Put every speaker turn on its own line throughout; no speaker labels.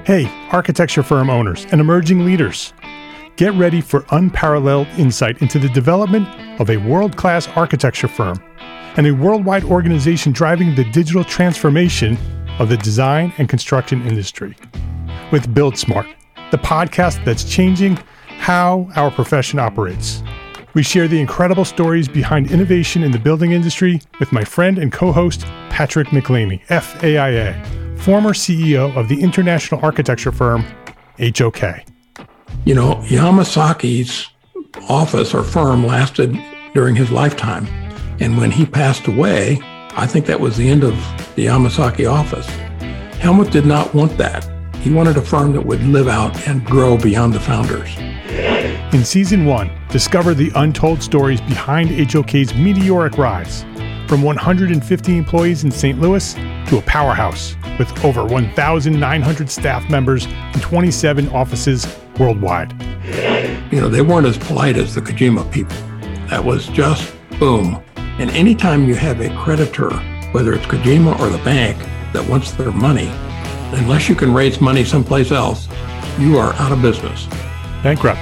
Hey, architecture firm owners and emerging leaders. Get ready for unparalleled insight into the development of a world-class architecture firm and a worldwide organization driving the digital transformation of the design and construction industry. With Build Smart, the podcast that's changing how our profession operates. We share the incredible stories behind innovation in the building industry with my friend and co-host, Patrick McLaney, FAIA, former CEO of the international architecture firm, HOK.
You know, Yamasaki's office or firm lasted during his lifetime. And when he passed away, I think that was the end of the Yamasaki office. Helmut did not want that. He wanted a firm that would live out and grow beyond the founders.
In Season 1, discover the untold stories behind HOK's meteoric rise, from 150 employees in St. Louis to a powerhouse with over 1,900 staff members and 27 offices worldwide.
You know, they weren't as polite as the Kojima people. That was just boom. And anytime you have a creditor, whether it's Kojima or the bank, that wants their money, unless you can raise money someplace else, you are out of business.
Bankrupt.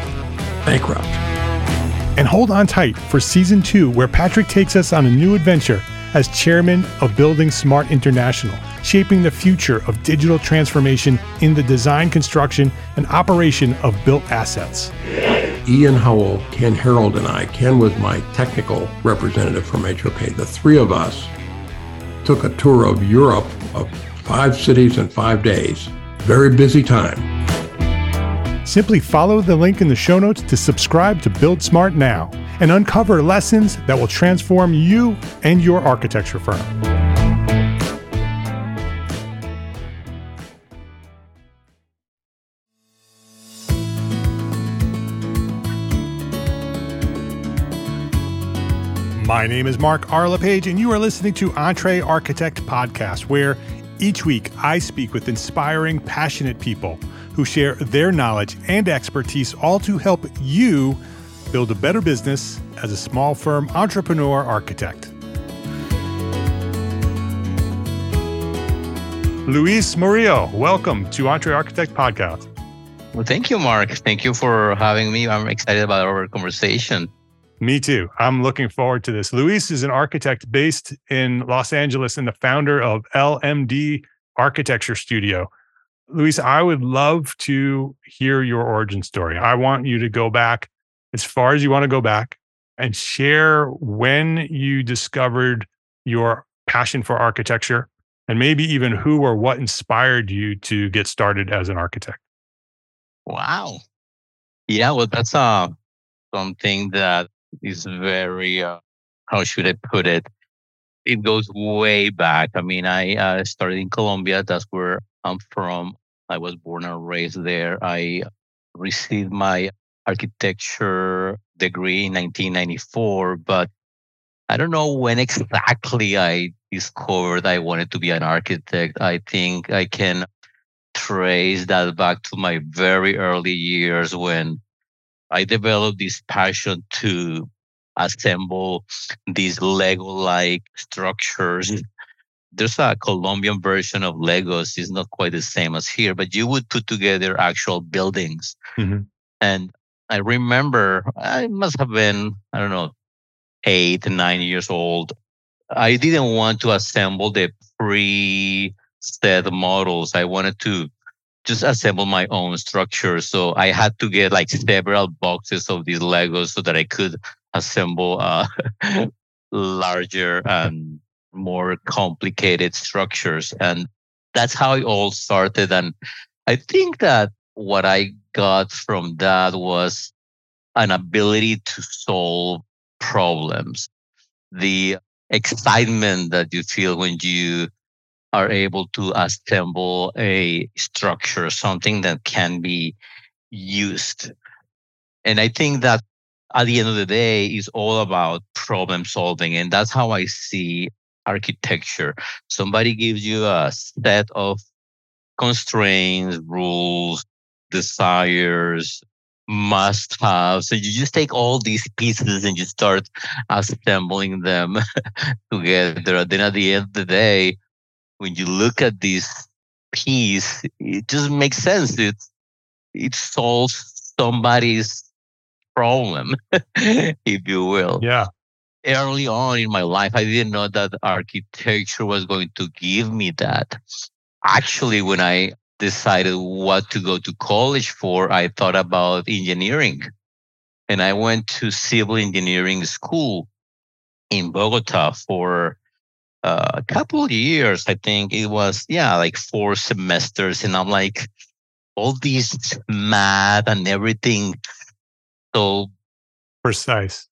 And hold on tight for Season 2, where Patrick takes us on a new adventure as chairman of Building Smart International, shaping the future of digital transformation in the design, construction, and operation of built assets.
Ian Howell, Ken Harold, and I, Ken was my technical representative from HOK. The three of us took a tour of Europe of 5 cities in 5 days. Very busy time.
Simply follow the link in the show notes to subscribe to Build Smart now and uncover lessons that will transform you and your architecture firm. My name is Mark R. LePage, and you are listening to EntreArchitect Podcast, where each week I speak with inspiring, passionate people who share their knowledge and expertise, all to help you build a better business as a small firm entrepreneur architect. Luis Murillo, welcome to EntreArchitect Podcast.
Well, thank you, Mark. Thank you for having me. I'm excited about our conversation.
Me too. I'm looking forward to this. Luis is an architect based in Los Angeles and the founder of LMD Architecture Studio. Luis, I would love to hear your origin story. I want you to go back as far as you want to go back and share when you discovered your passion for architecture and maybe even who or what inspired you to get started as an architect.
Wow. Yeah, well, that's something that is very, how should I put it? It goes way back. I mean, I started in Colombia. That's where I'm from. I was born and raised there. I received my architecture degree in 1994, but I don't know when exactly I discovered I wanted to be an architect. I think I can trace that back to my very early years when I developed this passion to assemble these Lego-like structures. There's a Colombian version of Legos. It's not quite the same as here, but you would put together actual buildings. Mm-hmm. And I remember I must have been, 8, 9 years old. I didn't want to assemble the pre-set models. I wanted to just assemble my own structure. So I had to get like several boxes of these Legos so that I could assemble larger and more complicated structures. And that's how it all started. And I think that what I got from that was an ability to solve problems. The excitement that you feel when you are able to assemble a structure, something that can be used. And I think that at the end of the day, it's all about problem solving. And that's how I see architecture. Somebody gives you a set of constraints, rules, desires, must-haves. So you just take all these pieces and you start assembling them together. And then at the end of the day, when you look at this piece, it just makes sense. It solves somebody's problem, if you will.
Yeah.
Early on in my life, I didn't know that architecture was going to give me that. Actually, when I decided what to go to college for, I thought about engineering. And I went to civil engineering school in Bogota for a couple of years. I think it was, like 4 semesters. And I'm like, all these math and everything. So
Precise.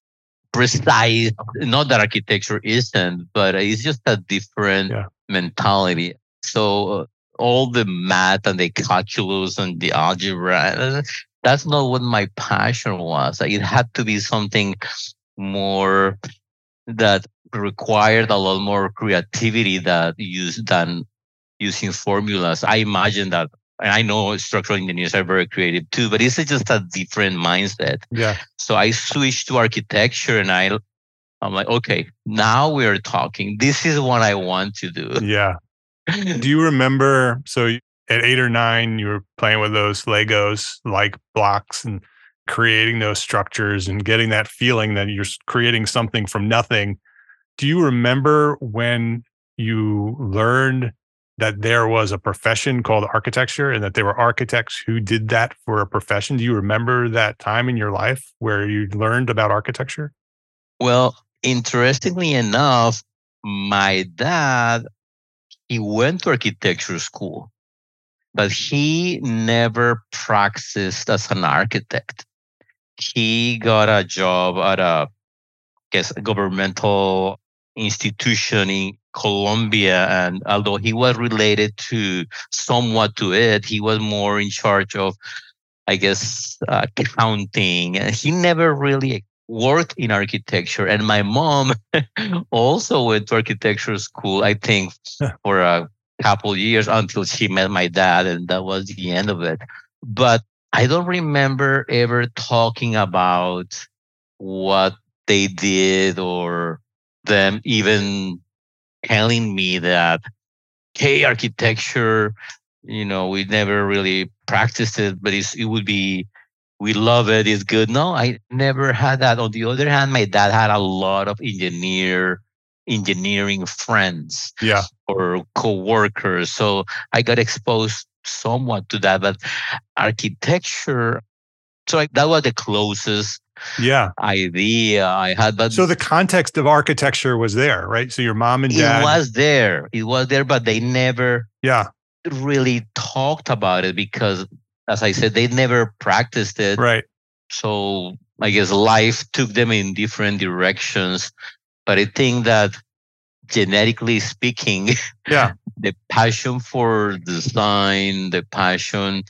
Not that architecture isn't, but it's just a different mentality. So all the math and the calculus and the algebra, that's not what my passion was. It had to be something more that required a lot more creativity than using formulas. I imagine that, and I know structural engineers are very creative too, but it's just a different mindset.
Yeah.
So I switched to architecture, and I'm like, okay, now we're talking. This is what I want to do.
Yeah. Do you remember? So at 8 or 9, you were playing with those Legos like blocks and creating those structures and getting that feeling that you're creating something from nothing. Do you remember when you learned that there was a profession called architecture and that there were architects who did that for a profession? Do you remember that time in your life where you learned about architecture?
Well, interestingly enough, my dad, he went to architecture school, but he never practiced as an architect. He got a job at a governmental institution in Colombia, and although he was related somewhat to it, he was more in charge of, accounting. And he never really worked in architecture. And my mom also went to architecture school, I think, for a couple years until she met my dad, and that was the end of it. But I don't remember ever talking about what they did or them even telling me that, hey, architecture, we never really practiced it, but we love it, it's good. No, I never had that. On the other hand, my dad had a lot of engineering friends or co-workers. So I got exposed somewhat to that, but architecture, that was the closest idea I had. But
so the context of architecture was there, right? So your mom and dad.
It was there, but they never really talked about it because, as I said, they never practiced it.
Right.
So I guess life took them in different directions. But I think that genetically speaking, the passion for design, the passion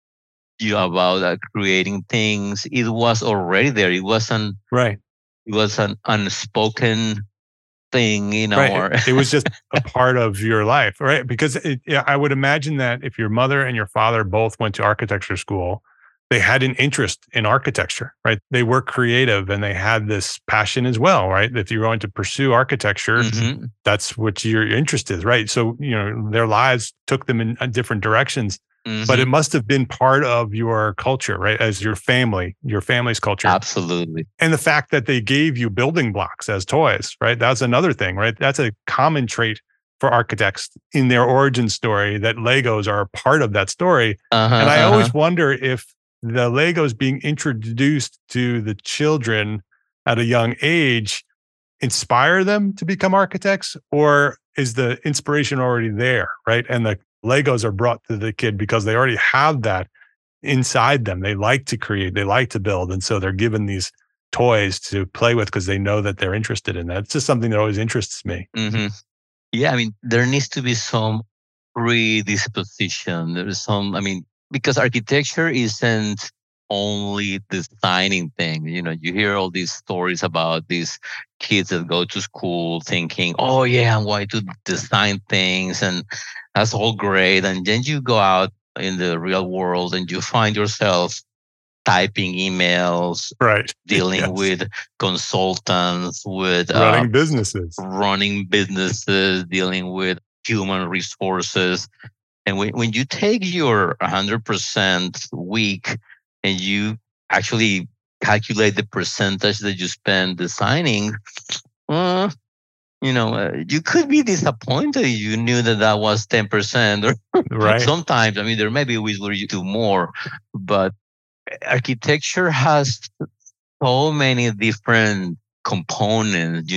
about creating things, it was already there. It wasn't It was an unspoken thing,
It was just a part of your life, right? Because I would imagine that if your mother and your father both went to architecture school, they had an interest in architecture, right? They were creative and they had this passion as well, right? If you're going to pursue architecture, that's what your interest is, right? So, their lives took them in different directions, but it must have been part of your culture, right? As your family's culture.
Absolutely.
And the fact that they gave you building blocks as toys, right? That's another thing, right? That's a common trait for architects in their origin story, that Legos are a part of that story. And I always wonder if the Legos being introduced to the children at a young age inspire them to become architects, or is the inspiration already there, right? And the Legos are brought to the kid because they already have that inside them. They like to create, they like to build. And so they're given these toys to play with because they know that they're interested in that. It's just something that always interests me.
Yeah, there needs to be some predisposition. There's because architecture isn't only designing things. You hear all these stories about these kids that go to school thinking, oh yeah, I'm going to design things, and that's all great. And then you go out in the real world and you find yourself typing emails, dealing with consultants, with
running businesses,
dealing with human resources. And when you take your 100% week and you actually calculate the percentage that you spend designing, uh, you could be disappointed. You knew that was 10%, or
Right.
sometimes, I mean, there may be weeks where you do more, but architecture has so many different components.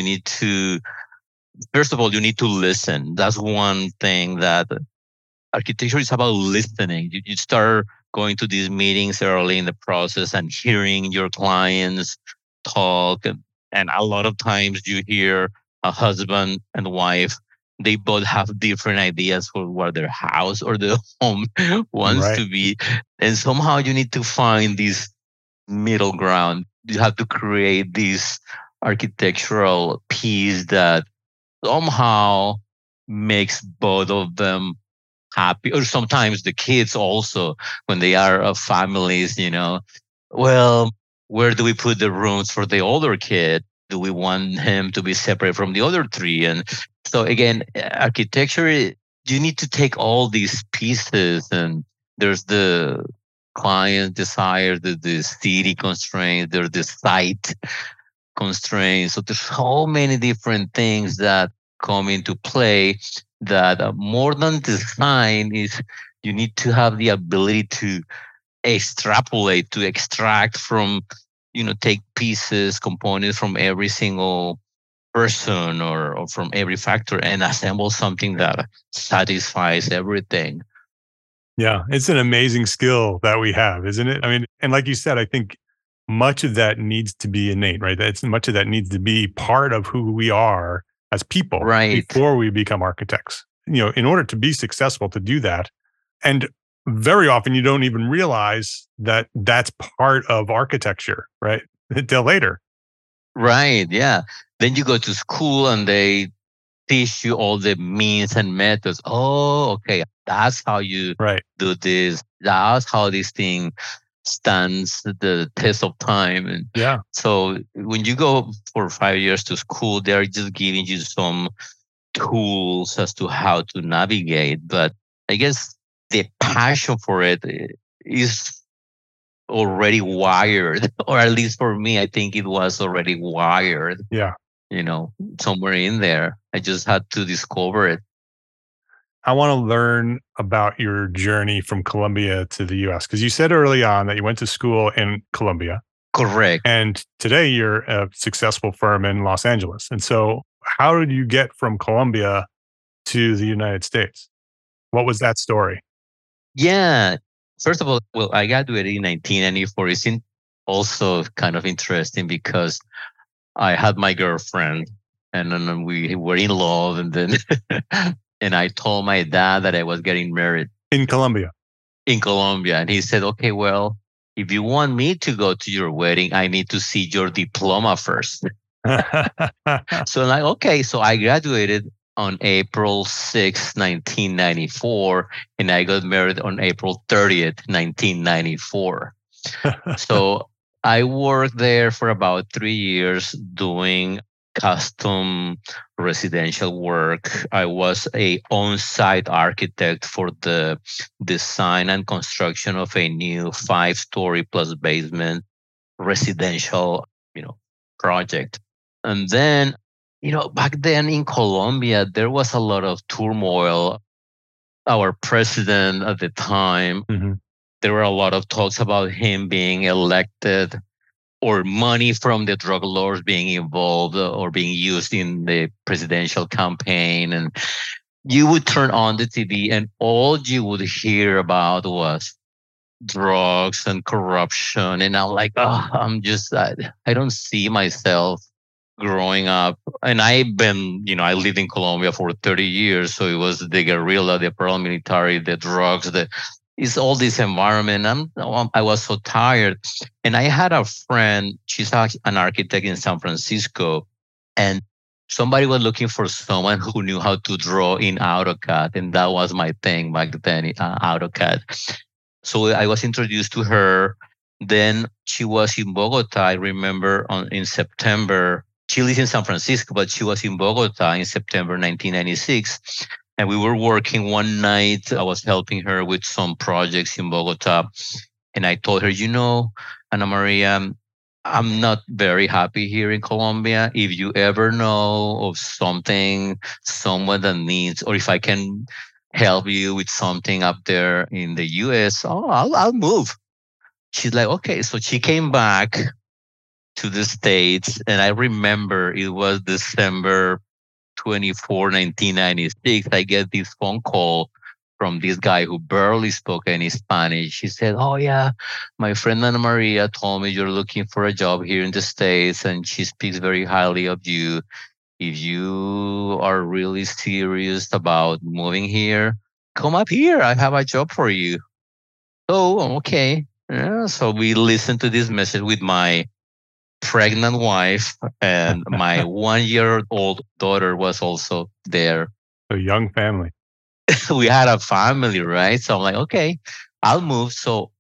First of all, you need to listen. That's one thing that architecture is about listening. You start going to these meetings early in the process and hearing your clients talk. And a lot of times you hear a husband and wife, they both have different ideas for what their house or their home wants
Right.
to be. And somehow you need to find this middle ground. You have to create this architectural piece that somehow makes both of them happy, or sometimes the kids also, when they are families, well, where do we put the rooms for the older kid? Do we want him to be separate from the other three? And so again, architecture, you need to take all these pieces, and there's the client desire, the city constraints, there's the site constraints. So there's so many different things that come into play that more than design is you need to have the ability to extrapolate, to extract from, take pieces, components from every single person or from every factor and assemble something that satisfies everything.
Yeah, it's an amazing skill that we have, isn't it? I mean, and like you said, I think much of that needs to be innate, right? That's much of that needs to be part of who we are as people
Right.
before we become architects. In order to be successful to do that. And very often you don't even realize that that's part of architecture, right? Until later.
Right. Yeah. Then you go to school and they teach you all the means and methods. Oh, okay. That's how you
Right.
do this. That's how this thing stands the test of time. And
Yeah.
so when you go for 5 years to school, they're just giving you some tools as to how to navigate. But I guess the passion for it is already wired, or at least for me, I think it was already wired.
Yeah.
Somewhere in there. I just had to discover it.
I want to learn about your journey from Colombia to the US, because you said early on that you went to school in Colombia.
Correct.
And today you're a successful firm in Los Angeles. And so how did you get from Colombia to the United States? What was that story?
Yeah. First of all, well, I graduated in 1994. It's also kind of interesting because I had my girlfriend and then we were in love. And then and I told my dad that I was getting married.
In Colombia?
In Colombia. And he said, okay, well, if you want me to go to your wedding, I need to see your diploma first. So I'm like, okay. So I graduated on April 6th, 1994, and I got married on April 30th, 1994. So I worked there for about 3 years doing custom residential work. I was a on-site architect for the design and construction of a new 5-story plus basement residential, project. And then, back then in Colombia, there was a lot of turmoil. Our president at the time, there were a lot of talks about him being elected or money from the drug lords being involved or being used in the presidential campaign. And you would turn on the TV and all you would hear about was drugs and corruption. And I'm like, I don't see myself growing up. And I lived in Colombia for 30 years. So it was the guerrilla, the paramilitary, the drugs, it's all this environment. I was so tired. And I had a friend, she's an architect in San Francisco, and somebody was looking for someone who knew how to draw in AutoCAD. And that was my thing back then, AutoCAD. So I was introduced to her. Then she was in Bogota. I remember in September, she lives in San Francisco, but she was in Bogota in September 1996. And we were working one night. I was helping her with some projects in Bogota. And I told her, Ana Maria, I'm not very happy here in Colombia. If you ever know of something, someone that needs, or if I can help you with something up there in the US, I'll move. She's like, okay. So she came back to the States. And I remember it was December 24, 1996. I get this phone call from this guy who barely spoke any Spanish. He said, oh, yeah, my friend Ana Maria told me you're looking for a job here in the States, and she speaks very highly of you. If you are really serious about moving here, come up here. I have a job for you. Oh, okay. Yeah, so we listened to this message with my pregnant wife, and my 1-year-old daughter was also there.
A young family.
We had a family, right? So I'm like, okay, I'll move. So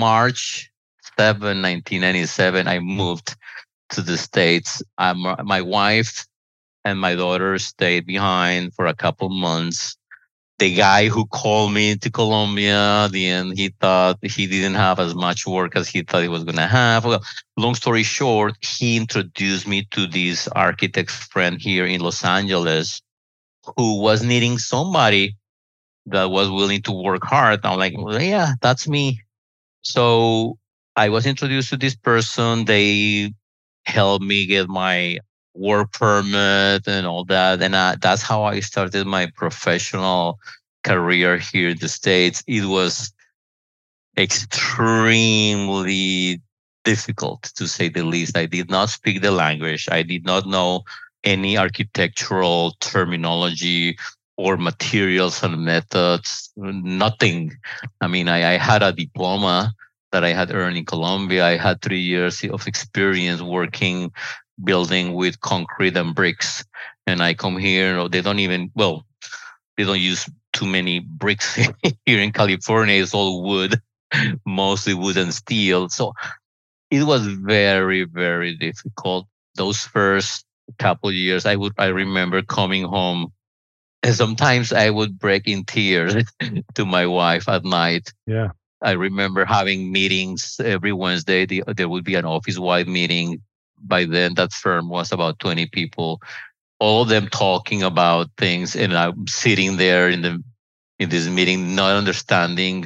March 7, 1997, I moved to the States. My wife and my daughter stayed behind for a couple months. The guy who called me to Colombia, at the end, he thought he didn't have as much work as he thought he was going to have. Well, long story short, he introduced me to this architect friend here in Los Angeles who was needing somebody that was willing to work hard. I'm like, well, yeah, that's me. So I was introduced to this person. They helped me get my work permit and all that. And that's how I started my professional career here in the States. It was extremely difficult, to say the least. I did not speak the language. I did not know any architectural terminology or materials and methods, nothing. I mean, I had a diploma that I had earned in Colombia. I had 3 years of experience working, building with concrete and bricks. And I come here, they don't use too many bricks here in California. It's all wood, mostly wood and steel. So it was very, very difficult. Those first couple of years, I remember coming home, and sometimes I would break in tears to my wife at night.
Yeah.
I remember having meetings every Wednesday. There would be an office-wide meeting. By then, that firm was about 20 people, all of them talking about things, and I'm sitting there in this meeting, not understanding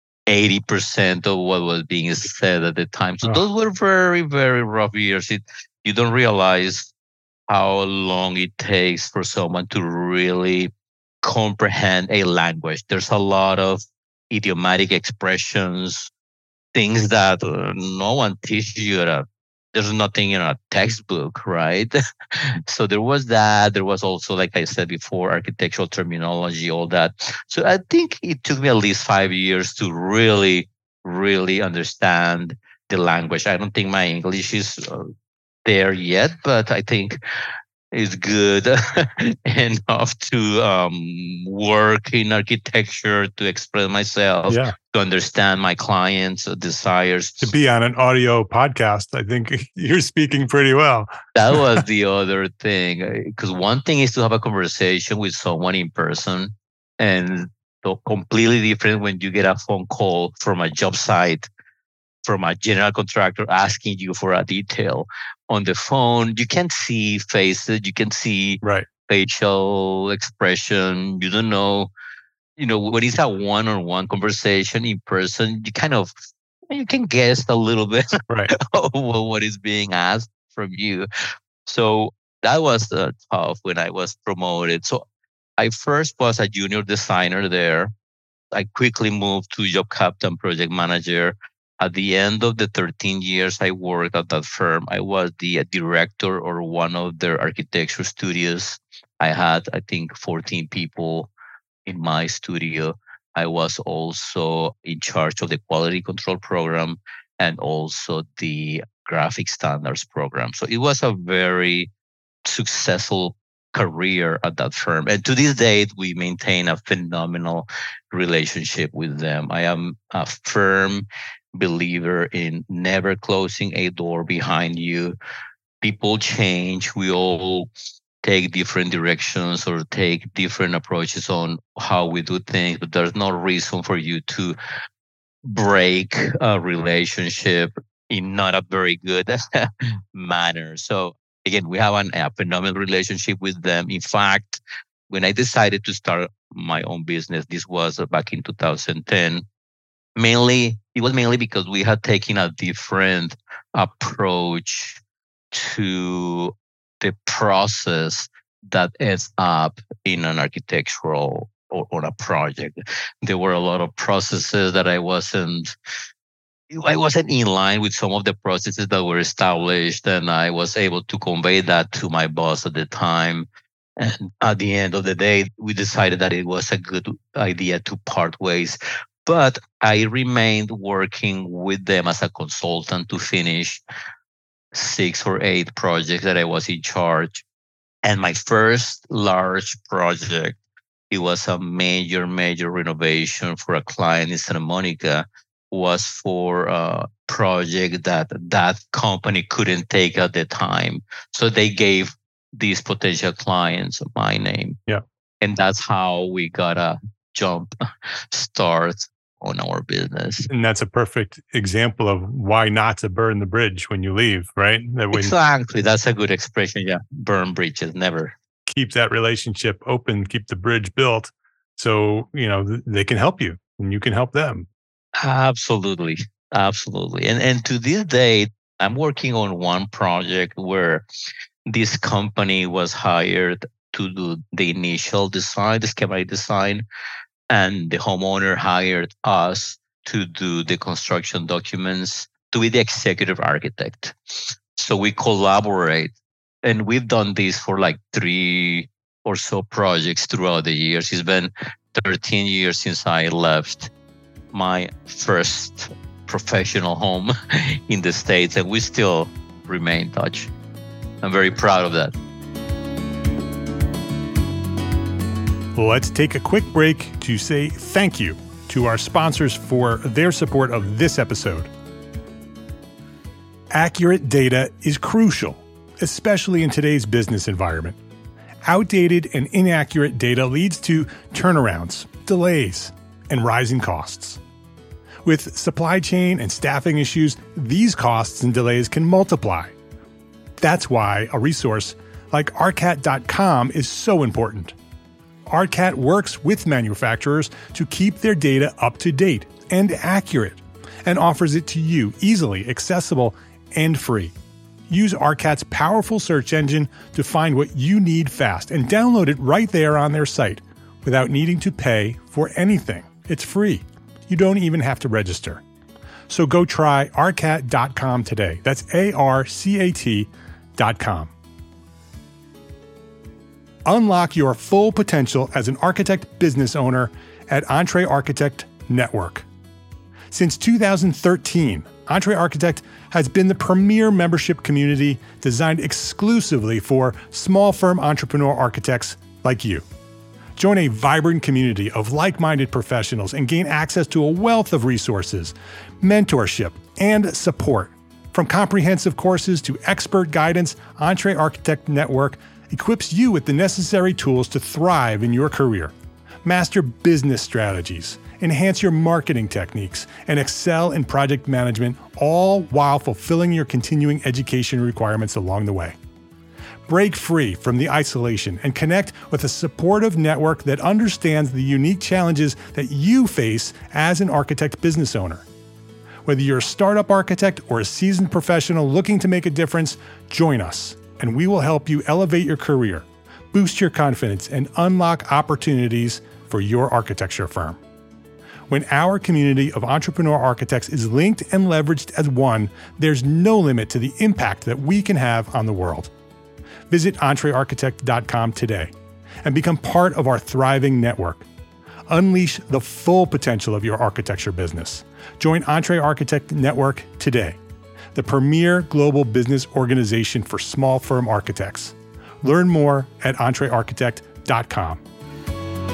80% of what was being said at the time. So those were very, very rough years. You don't realize how long it takes for someone to really comprehend a language. There's a lot of idiomatic expressions, things that no one teaches you there's nothing in a textbook, right? So there was that. There was also, like I said before, architectural terminology, all that. So I think it took me at least 5 years to really, really understand the language. I don't think my English is there yet, but I think it's good enough to work in architecture, to express myself, to understand my clients' desires.
To be on an audio podcast, I think you're speaking pretty well.
That was the other thing. Because one thing is to have a conversation with someone in person, and so completely different when you get a phone call from a job site, from a general contractor asking you for a detail. On the phone, you can't see faces, you can see facial expression. You don't know, when it's a one-on-one conversation in person, you can guess a little bit of what is being asked from you. So that was tough when I was promoted. So I first was a junior designer there. I quickly moved to job captain, project manager. At the end of the 13 years I worked at that firm, I was the director or one of their architecture studios. I had, I think, 14 people in my studio. I was also in charge of the quality control program and also the graphic standards program. So it was a very successful career at that firm. And to this date, we maintain a phenomenal relationship with them. I am a firm believer in never closing a door behind you. People change. We all take different directions or take different approaches on how we do things, but there's no reason for you to break a relationship in not a very good manner. So again, we have a phenomenal relationship with them. In fact, when I decided to start my own business, this was back in 2010, it was mainly because we had taken a different approach to the process that ends up in an architectural or on a project. There were a lot of processes that I wasn't in line with some of the processes that were established, and I was able to convey that to my boss at the time. And at the end of the day, we decided that it was a good idea to part ways. But I remained working with them as a consultant to finish 6 or 8 projects that I was in charge. And my first large project, it was a major renovation for a client in Santa Monica, was for a project that company couldn't take at the time. So they gave these potential clients my name.
Yeah.
And that's how we got a jump start on our business.
And that's a perfect example of why not to burn the bridge when you leave, right?
Exactly. That's a good expression. Yeah. Burn bridges, never.
Keep that relationship open, keep the bridge built so, they can help you and you can help them.
Absolutely. And to this day, I'm working on one project where this company was hired to do the initial design, the schematic design, and the homeowner hired us to do the construction documents, to be the executive architect. So we collaborate, and we've done this for like 3 or so projects throughout the years. It's been 13 years since I left my first professional home in the States, and we still remain in touch. I'm very proud of that.
Let's take a quick break to say thank you to our sponsors for their support of this episode. Accurate data is crucial, especially in today's business environment. Outdated and inaccurate data leads to turnarounds, delays, and rising costs. With supply chain and staffing issues, these costs and delays can multiply. That's why a resource like ARCAT.com is so important. ARCAT works with manufacturers to keep their data up to date and accurate, and offers it to you easily, accessible, and free. Use ARCAT's powerful search engine to find what you need fast and download it right there on their site without needing to pay for anything. It's free. You don't even have to register. So go try ARCAT.com today. That's ARCAT.com. Unlock your full potential as an architect business owner at EntreArchitect Network. Since 2013, EntreArchitect has been the premier membership community designed exclusively for small firm entrepreneur architects like you. Join a vibrant community of like-minded professionals and gain access to a wealth of resources, mentorship, and support. From comprehensive courses to expert guidance, EntreArchitect Network equips you with the necessary tools to thrive in your career. Master business strategies, enhance your marketing techniques, and excel in project management, all while fulfilling your continuing education requirements along the way. Break free from the isolation and connect with a supportive network that understands the unique challenges that you face as an architect business owner. Whether you're a startup architect or a seasoned professional looking to make a difference, join us, and we will help you elevate your career, boost your confidence, and unlock opportunities for your architecture firm. When our community of entrepreneur architects is linked and leveraged as one, there's no limit to the impact that we can have on the world. Visit EntreArchitect.com today and become part of our thriving network. Unleash the full potential of your architecture business. Join EntreArchitect Network today, the premier global business organization for small firm architects. Learn more at EntreArchitect.com.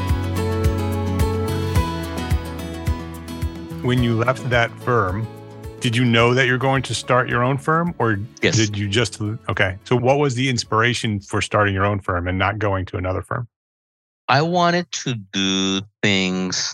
When you left that firm, Did you know that you're going to start your own firm, or
Yes.
did you just, okay. So what was the inspiration for starting your own firm and not going to another firm?
I wanted to do things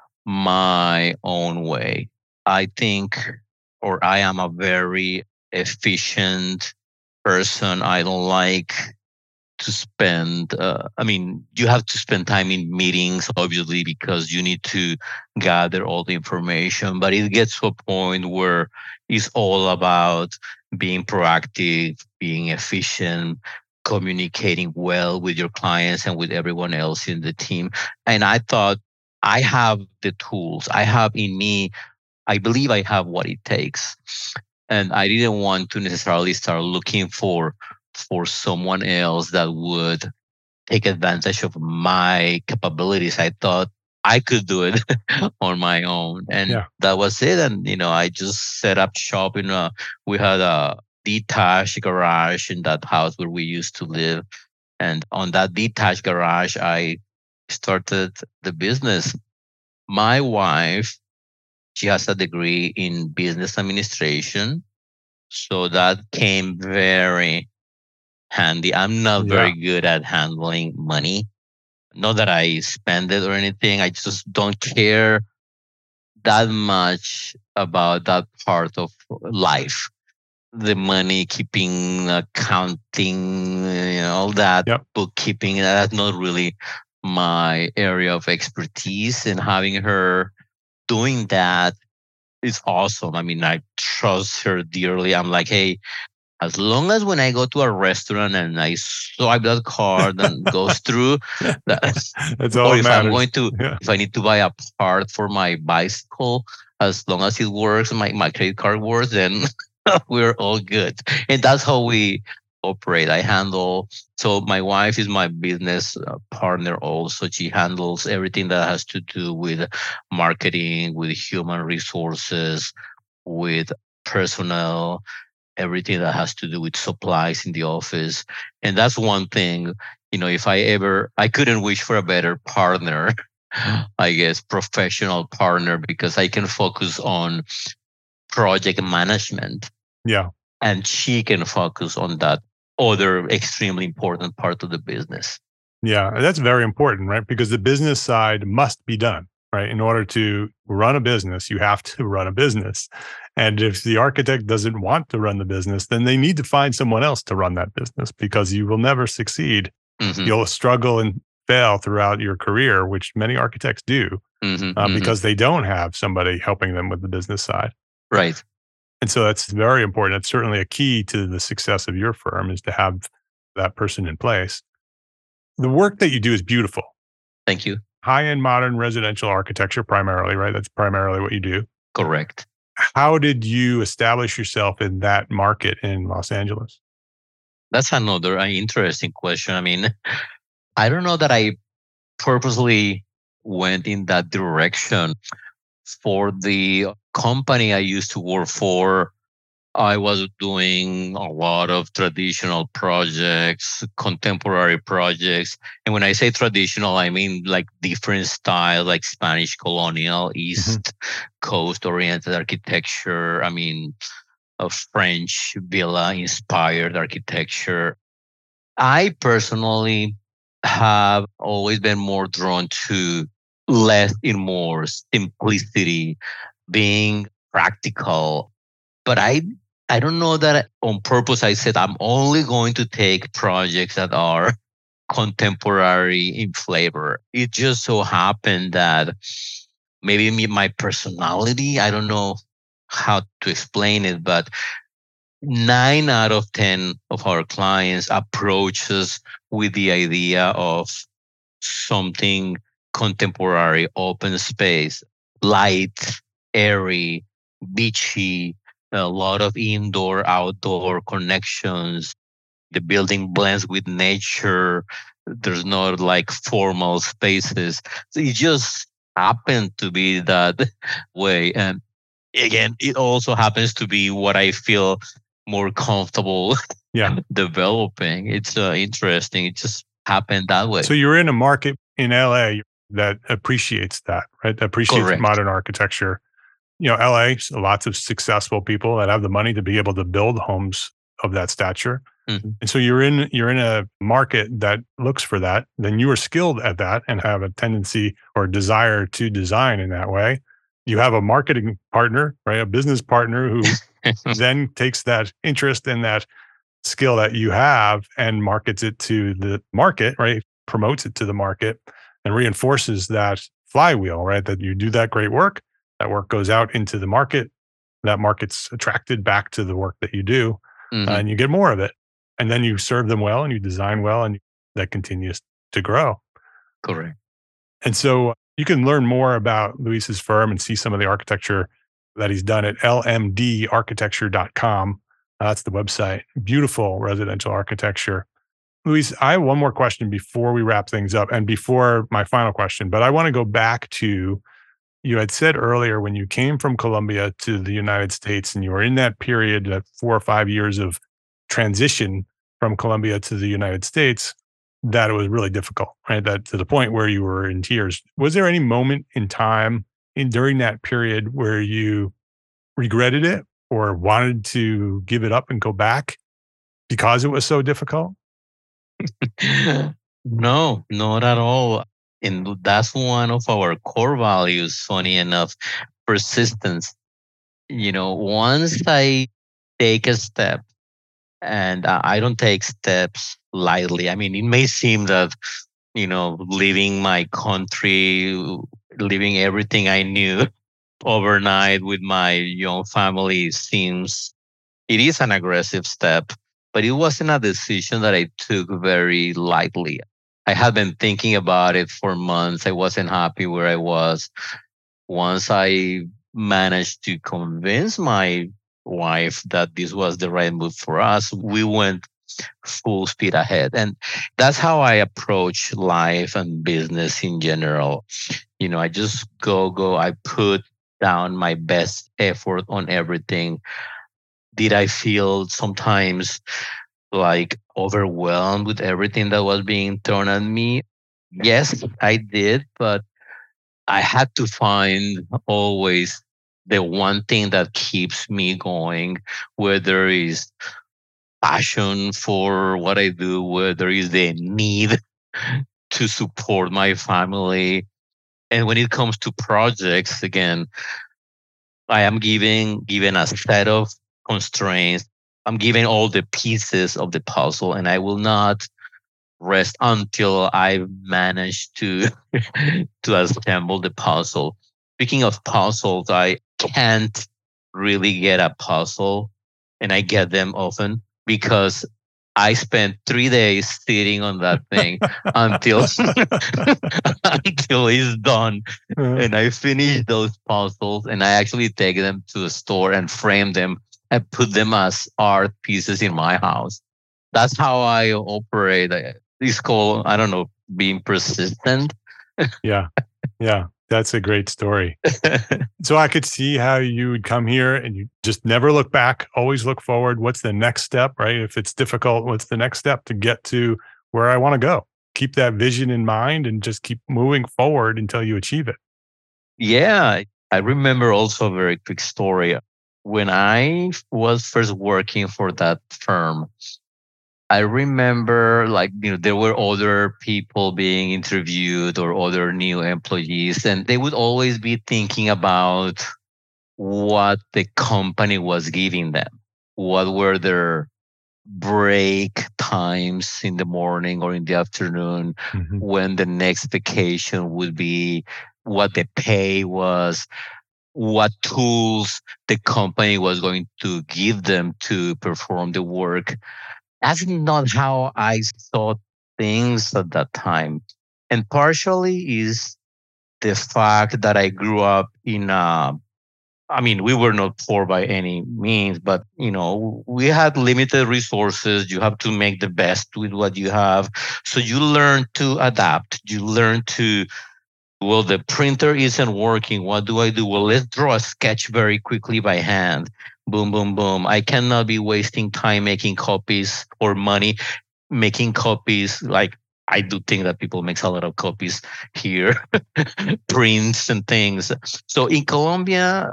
my own way. I think, or I am a very efficient person. I don't like to spend, you have to spend time in meetings, obviously, because you need to gather all the information. But it gets to a point where it's all about being proactive, being efficient, communicating well with your clients and with everyone else in the team. And I thought, I have the tools. I have in me, I believe I have what it takes. And I didn't want to necessarily start looking for someone else that would take advantage of my capabilities. I thought I could do it on my own. And that was it. And, I just set up shop we had a detached garage in that house where we used to live. And on that detached garage, I started the business. My wife, she has a degree in business administration. So that came very handy. I'm not very good at handling money. Not that I spend it or anything. I just don't care that much about that part of life. The money, keeping, accounting, all that, bookkeeping, that's not really my area of expertise. And having her doing that is awesome. I trust her dearly. I'm like, hey, as long as when I go to a restaurant and I swipe that card and goes through,
that's all.
Or if
matters.
I'm going to, if I need to buy a part for my bicycle, as long as it works, my credit card works, then we're all good. And that's how we operate. So my wife is my business partner also. She handles everything that has to do with marketing, with human resources, with personnel, everything that has to do with supplies in the office. And that's one thing, if I couldn't wish for a better partner, I guess, professional partner, because I can focus on project management.
Yeah.
And she can focus on that other extremely important part of the business.
Yeah, that's very important, right? Because the business side must be done, right? In order to run a business, you have to run a business. And if the architect doesn't want to run the business, then they need to find someone else to run that business, because you will never succeed. Mm-hmm. You'll struggle and fail throughout your career, which many architects do, because they don't have somebody helping them with the business side.
Right.
And so that's very important. It's certainly a key to the success of your firm, is to have that person in place. The work that you do is beautiful.
Thank you.
High-end modern residential architecture primarily, right? That's primarily what you do.
Correct.
How did you establish yourself in that market in Los Angeles?
That's another interesting question. I don't know that I purposely went in that direction. For the company I used to work for, I was doing a lot of traditional projects, contemporary projects. And when I say traditional, I mean like different style, like Spanish colonial, East Coast oriented architecture. A French villa inspired architecture. I personally have always been more drawn to less in more, simplicity, being practical. But I don't know that on purpose I said I'm only going to take projects that are contemporary in flavor. It just so happened that maybe my personality, I don't know how to explain it, but 9 out of 10 of our clients approach us with the idea of something contemporary, open space, light, airy, beachy, a lot of indoor, outdoor connections. The building blends with nature. There's not like formal spaces. So it just happened to be that way. And again, it also happens to be what I feel more comfortable developing. It's interesting. It just happened that way.
So you're in a market in LA that appreciates that, right? Appreciates
Correct.
Modern architecture. LA, lots of successful people that have the money to be able to build homes of that stature.
Mhm.
And so you're in a market that looks for that. Then you are skilled at that and have a tendency or desire to design in that way. You have a marketing partner, right? A business partner who then takes that interest in that skill that you have and markets it to the market, right? Promotes it to the market and reinforces that flywheel, right? That you do that great work, that work goes out into the market, that market's attracted back to the work that you do,
Mhm.
and you get more of it. And then you serve them well and you design well, and that continues to grow.
Correct.
And so you can learn more about Luis's firm and see some of the architecture that he's done at lmdarchitecture.com. That's the website. Beautiful residential architecture. Luis, I have one more question before we wrap things up and before my final question, but I want to go back to, you had said earlier when you came from Colombia to the United States and you were in that period, that 4 or 5 years of transition from Colombia to the United States, that it was really difficult, right? That to the point where you were in tears. Was there any moment in time during that period where you regretted it or wanted to give it up and go back because it was so difficult?
No, not at all. And that's one of our core values, funny enough, persistence. Once I take a step, and I don't take steps lightly. I mean, it may seem that, leaving my country, leaving everything I knew overnight with my young family it is an aggressive step, but it wasn't a decision that I took very lightly. I had been thinking about it for months. I wasn't happy where I was. Once I managed to convince my wife that this was the right move for us, we went full speed ahead. And that's how I approach life and business in general. I just go. I put down my best effort on everything. Did I feel sometimes like overwhelmed with everything that was being thrown at me? Yes, I did, but I had to find always the one thing that keeps me going, whether it's passion for what I do, whether it's the need to support my family. And when it comes to projects, again, I am given a set of constraints. I'm given all the pieces of the puzzle, and I will not rest until I've managed to to assemble the puzzle. Speaking of puzzles, I can't really get a puzzle, and I get them often because I spent 3 days sitting on that thing until until it's done.
Uh,
And I finish those puzzles and I actually take them to the store and frame them and put them as art pieces in my house. That's how I operate. It's called, I don't know, being persistent.
yeah. Yeah. That's a great story. So I could see how you would come here and you just never look back, always look forward. What's the next step, right? If it's difficult, what's the next step to get to where I want to go? Keep that vision in mind and just keep moving forward until you achieve it.
Yeah, I remember also a very quick story. When I was first working for that firm, I remember there were other people being interviewed or other new employees, and they would always be thinking about what the company was giving them. What were their break times in the morning or in the afternoon,
Mhm.
when the next vacation would be, what the pay was, what tools the company was going to give them to perform the work. That's not how I saw things at that time. And partially is the fact that I grew up we were not poor by any means, but we had limited resources. You have to make the best with what you have. So you learn to adapt. You learn to, well, the printer isn't working. What do I do? Well, let's draw a sketch very quickly by hand. Boom, boom, boom. I cannot be wasting time making copies or money making copies. Like, I do think that people makes a lot of copies here, prints and things. So in Colombia,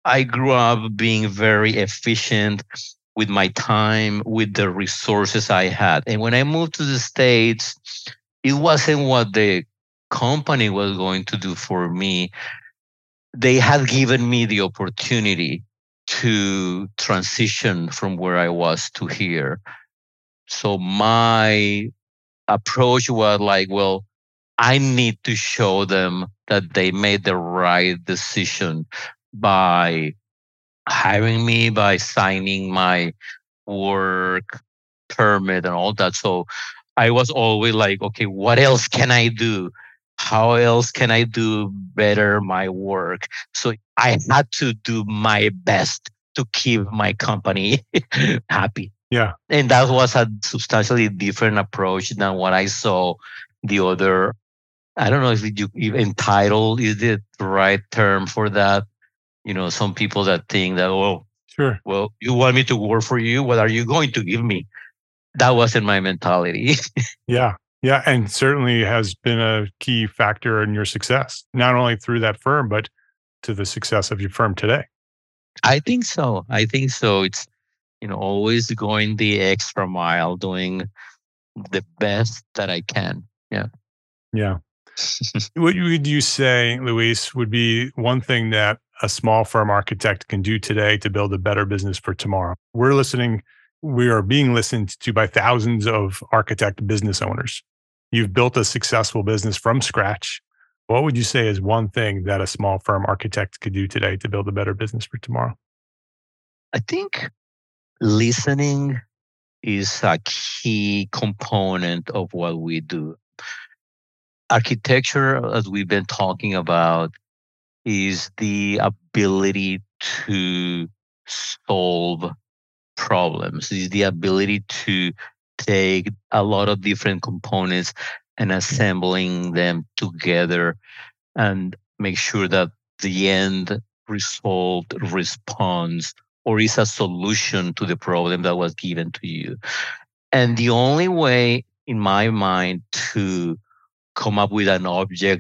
I grew up being very efficient with my time, with the resources I had. And when I moved to the States, it wasn't what the company was going to do for me. They had given me the opportunity to transition from where I was to here. So my approach was like, well, I need to show them that they made the right decision by hiring me, by signing my work permit and all that. So I was always like, okay, what else can I do? How else can I do better my work? So I had to do my best to keep my company happy.
Yeah.
And that was a substantially different approach than what I saw the other. I don't know if you entitled is the right term for that. Some people that think that, oh,
sure.
Well, you want me to work for you? What are you going to give me? That wasn't my mentality.
Yeah. Yeah. And certainly has been a key factor in your success, not only through that firm, but to the success of your firm today.
I think so. It's, always going the extra mile, doing the best that I can. Yeah.
Yeah. What would you say, Luis, would be one thing that a small firm architect can do today to build a better business for tomorrow? We are being listened to by thousands of architect business owners. You've built a successful business from scratch. What would you say is one thing that a small firm architect could do today to build a better business for tomorrow?
I think listening is a key component of what we do. Architecture, as we've been talking about, is the ability to solve problems, is the ability to take a lot of different components and assembling them together and make sure that the end result responds or is a solution to the problem that was given to you. And the only way, in my mind, to come up with an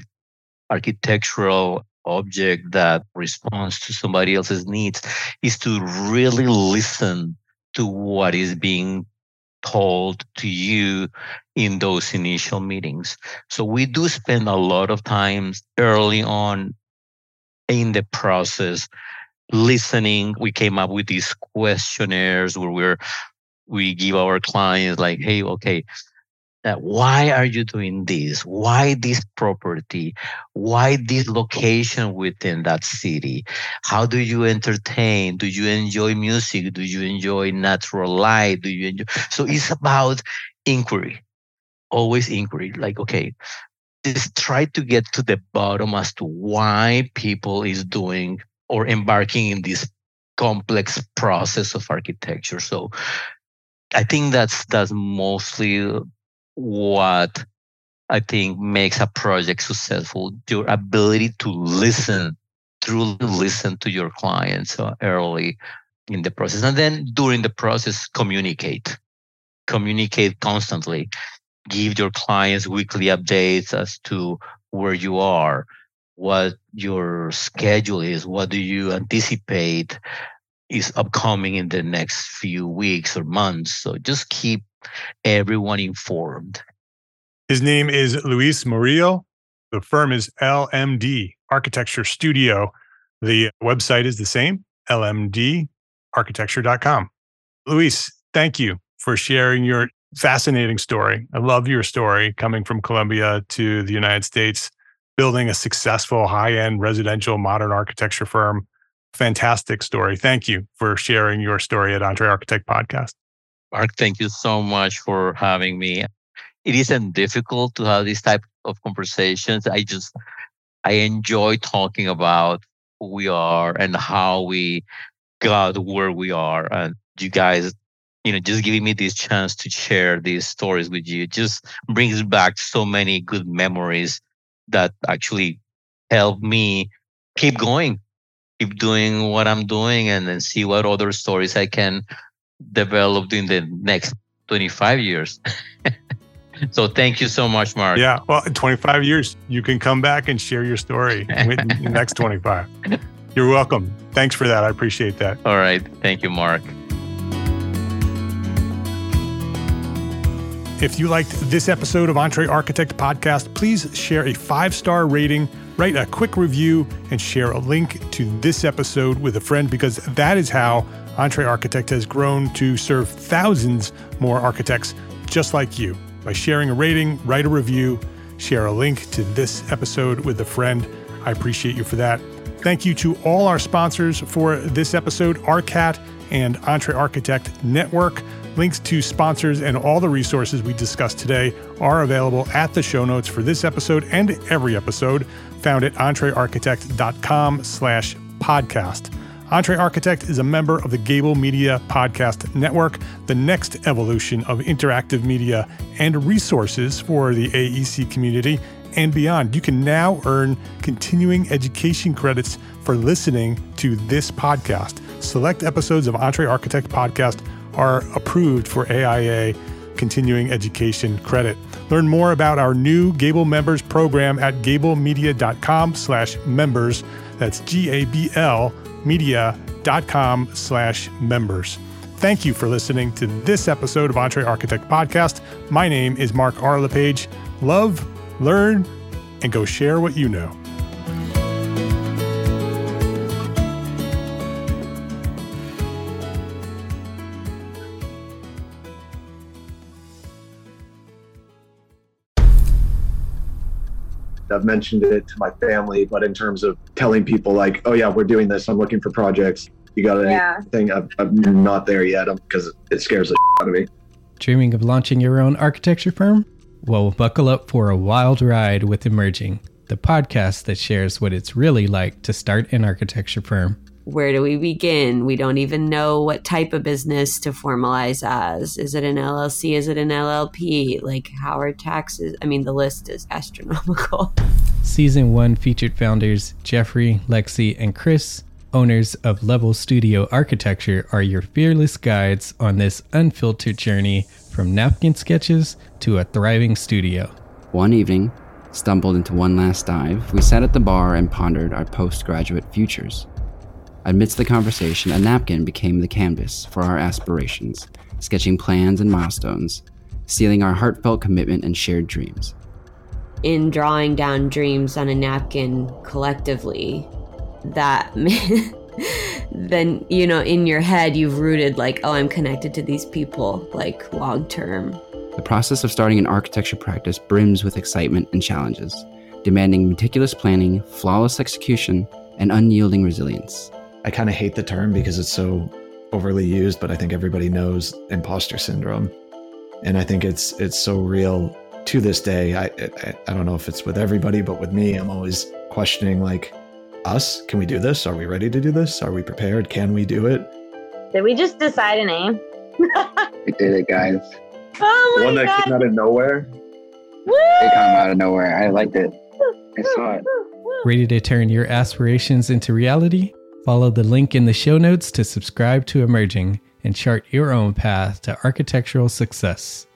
architectural object that responds to somebody else's needs is to really listen to what is being told to you in those initial meetings. So we do spend a lot of time early on in the process listening. We came up with these questionnaires where we give our clients like, hey, okay, why are you doing this? Why this property? Why this location within that city? How do you entertain? Do you enjoy music? Do you enjoy natural light? So it's about inquiry, always inquiry. Like, okay, just try to get to the bottom as to why people is doing or embarking in this complex process of architecture. So I think that's mostly what I think makes a project successful, your ability to truly listen to your clients early in the process. And then during the process, communicate constantly. Give your clients weekly updates as to where you are, what your schedule is, what do you anticipate is upcoming in the next few weeks or months. So just keep everyone informed.
His name is Luis Murillo. The firm is LMD Architecture Studio. The website is the same, lmdarchitecture.com. Luis, thank you for sharing your fascinating story. I love your story coming from Colombia to the United States, building a successful high-end residential modern architecture firm. Fantastic story. Thank you for sharing your story at Entre Architect Podcast.
Mark, thank you so much for having me. It isn't difficult to have this type of conversations. I enjoy talking about who we are and how we got where we are. And you guys, just giving me this chance to share these stories with you just brings back so many good memories that actually help me keep going, keep doing what I'm doing, and then see what other stories I can develop in the next 25 years. So thank you so much, Mark.
Yeah, well, in 25 years, you can come back and share your story in the next 25. You're welcome. Thanks for that. I appreciate that.
All right. Thank you, Mark.
If you liked this episode of EntreArchitect Podcast, please share a 5-star rating, write a quick review, and share a link to this episode with a friend, because that is how EntreArchitect has grown to serve thousands more architects just like you. By sharing a rating, write a review, share a link to this episode with a friend. I appreciate you for that. Thank you to all our sponsors for this episode, ARCAT and EntreArchitect Network. Links to sponsors and all the resources we discussed today are available at the show notes for this episode and every episode, found at entrearchitect.com/podcast. EntreArchitect is a member of the Gable Media Podcast Network, the next evolution of interactive media and resources for the AEC community and beyond. You can now earn continuing education credits for listening to this podcast. Select episodes of EntreArchitect Podcast are approved for AIA continuing education credit. Learn more about our new Gable Members program at gablemedia.com/members. That's GABL media.com/members. Thank you for listening to this episode of EntreArchitect Podcast. My name is Mark R. LePage. Love, learn, and go share what you know.
I've mentioned it to my family, but in terms of telling people like, oh yeah, we're doing this, I'm looking for projects, you got anything? I'm not there yet because it scares the out of me.
Dreaming of launching your own architecture firm? Well, buckle up for a wild ride with Emerging, the podcast that shares what it's really like to start an architecture firm.
Where do we begin? We don't even know what type of business to formalize as. Is it an LLC? Is it an LLP? Like, how are taxes? I mean, the list is astronomical.
Season 1 featured founders Jeffrey, Lexi, and Chris, owners of Level Studio Architecture, are your fearless guides on this unfiltered journey from napkin sketches to a thriving studio.
One evening, stumbled into one last dive, we sat at the bar and pondered our postgraduate futures. Amidst the conversation, a napkin became the canvas for our aspirations, sketching plans and milestones, sealing our heartfelt commitment and shared dreams.
In drawing down dreams on a napkin collectively, that then, you know, in your head, you've rooted like, oh, I'm connected to these people, like long term.
The process of starting an architecture practice brims with excitement and challenges, demanding meticulous planning, flawless execution, and unyielding resilience.
I kind of hate the term because it's so overly used, but I think everybody knows imposter syndrome. And I think it's so real to this day. I don't know if it's with everybody, but with me, I'm always questioning, like, us, can we do this? Are we ready to do this? Are we prepared? Can we do it?
Did we just decide a name?
We did it, guys.
Oh my
The one that
God.
came out of nowhere.
Woo!
It came out of nowhere. I liked it. I saw it.
Ready to turn your aspirations into reality? Follow the link in the show notes to subscribe to Emerging and chart your own path to architectural success.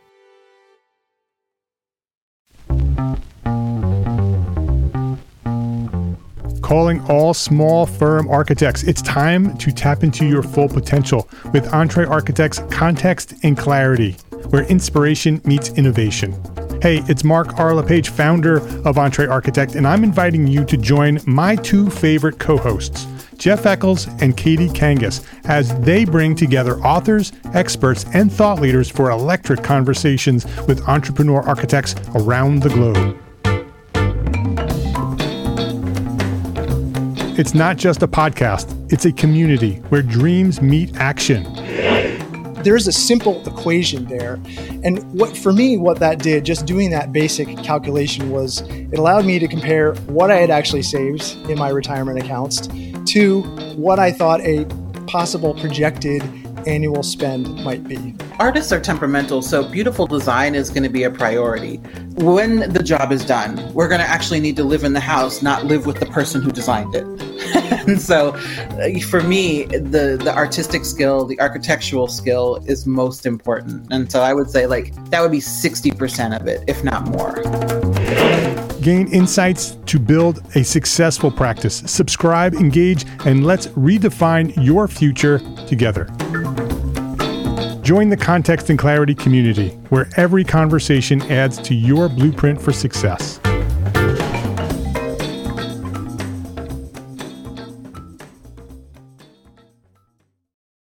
Calling all small firm architects. It's time to tap into your full potential with EntreArchitect's Context and Clarity, where inspiration meets innovation. Hey, it's Mark R. LePage, founder of EntreArchitect, and I'm inviting you to join my two favorite co-hosts, Jeff Eccles and Katie Kangas, as they bring together authors, experts, and thought leaders for electric conversations with entrepreneur architects around the globe. It's not just a podcast, it's a community where dreams meet action.
There's a simple equation there. And what that did, just doing that basic calculation, was it allowed me to compare what I had actually saved in my retirement accounts to what I thought a possible projected annual spend might be.
Artists are temperamental, so beautiful design is going to be a priority. When the job is done, we're going to actually need to live in the house, not live with the person who designed it. And so for me, the artistic skill, the architectural skill is most important. And so I would say like that would be 60% of it, if not more.
gain insights to build a successful practice. Subscribe, engage, and let's redefine your future together. Join the Context and Clarity community, where every conversation adds to your blueprint for success.